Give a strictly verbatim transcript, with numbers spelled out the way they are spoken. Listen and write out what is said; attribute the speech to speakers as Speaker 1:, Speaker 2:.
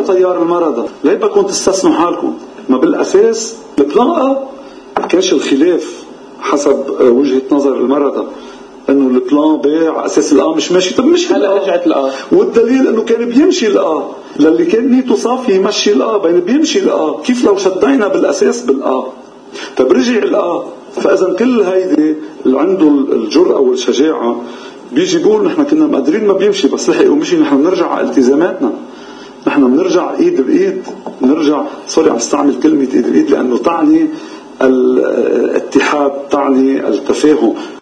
Speaker 1: تيار المرضى، ليه بدكم تستثنوا حالكم؟ ما بالأساس البلان أ كانش الخلاف حسب وجهة نظر المرضى انه البلان بي على اساس الآ مش ماشي. طب مش
Speaker 2: هلا رجعت الآ،
Speaker 1: والدليل انه كان بيمشي الآ للي كان نيته صافي يمشي الآ، بين بيمشي الآ. كيف لو شدينا بالاساس بالآ؟ طب رجع الآ. فاذا كل هيدي اللي عنده الجرأة والشجاعة بيجي بيقول نحن كنا مقدرين ما بيمشي بس لحق ومشي، نحن بنرجع على التزاماتنا، نحن بنرجع ايد بايد، بنرجع سوري عم استعمل كلمة ايد بايد لانه تعني الاتحاد، تعني التفاهم.